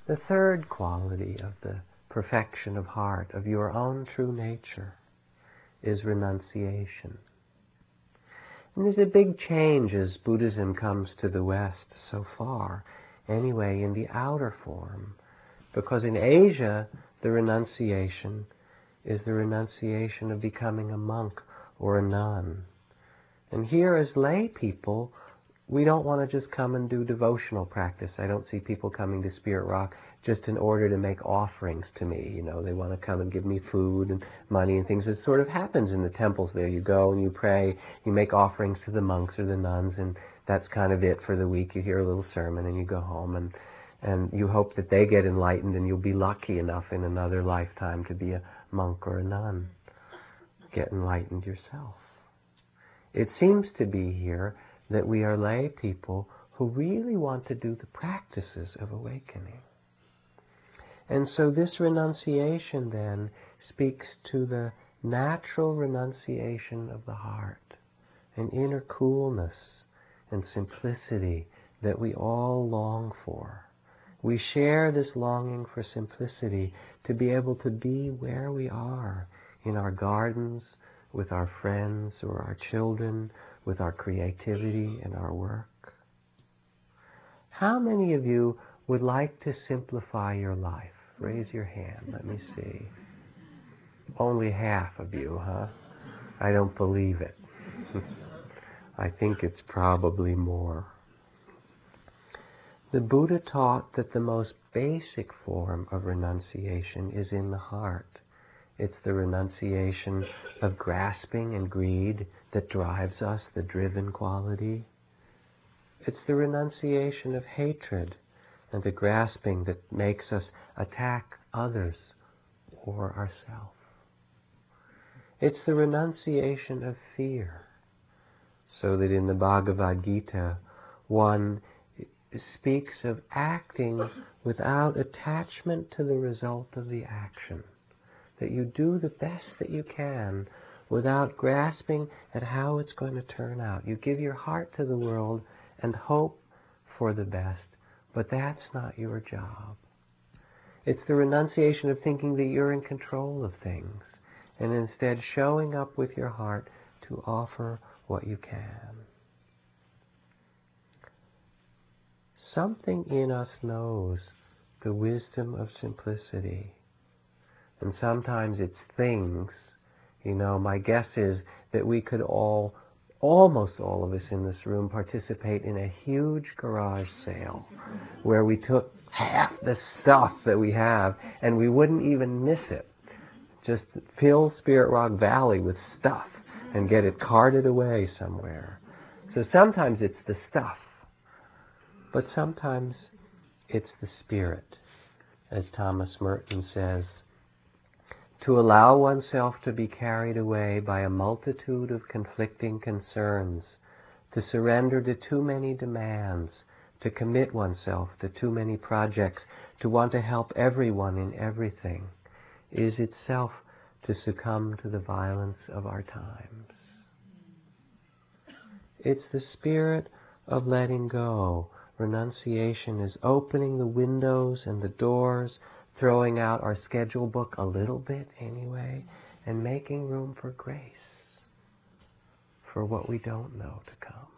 The third quality of the perfection of heart, of your own true nature, is renunciation. And there's a big change as Buddhism comes to the West so far, anyway, in the outer form. Because in Asia, the renunciation is the renunciation of becoming a monk or a nun. And here as lay people, we don't want to just come and do devotional practice. I don't see people coming to Spirit Rock just in order to make offerings to me. You know, they want to come and give me food and money and things. It sort of happens in the temples there. You go and you pray, you make offerings to the monks or the nuns, and that's kind of it for the week. You hear a little sermon and you go home, and you hope that they get enlightened and you'll be lucky enough in another lifetime to be a monk or a nun. Get enlightened yourself. It seems to be here that we are lay people who really want to do the practices of awakening. And so this renunciation then speaks to the natural renunciation of the heart, an inner coolness and simplicity that we all long for. We share this longing for simplicity to be able to be where we are, in our gardens, with our friends or our children, with our creativity and our work. How many of you would like to simplify your life? Raise your hand, let me see. Only half of you, huh? I don't believe it. I think it's probably more. The Buddha taught that the most basic form of renunciation is in the heart. It's the renunciation of grasping and greed that drives us, the driven quality. It's the renunciation of hatred and the grasping that makes us attack others or ourselves. It's the renunciation of fear, so that in the Bhagavad Gita, one speaks of acting without attachment to the result of the action. That you do the best that you can without grasping at how it's going to turn out. You give your heart to the world and hope for the best, but that's not your job. It's the renunciation of thinking that you're in control of things, and instead showing up with your heart to offer what you can. Something in us knows the wisdom of simplicity. And sometimes it's things. You know, my guess is that we could almost all of us in this room, participate in a huge garage sale where we took half the stuff that we have and we wouldn't even miss it. Just fill Spirit Rock Valley with stuff and get it carted away somewhere. So sometimes it's the stuff, but sometimes it's the spirit. As Thomas Merton says, to allow oneself to be carried away by a multitude of conflicting concerns, to surrender to too many demands, to commit oneself to too many projects, to want to help everyone in everything, is itself to succumb to the violence of our times. It's the spirit of letting go. Renunciation is opening the windows and the doors, throwing out our schedule book a little bit anyway, and making room for grace, for what we don't know to come.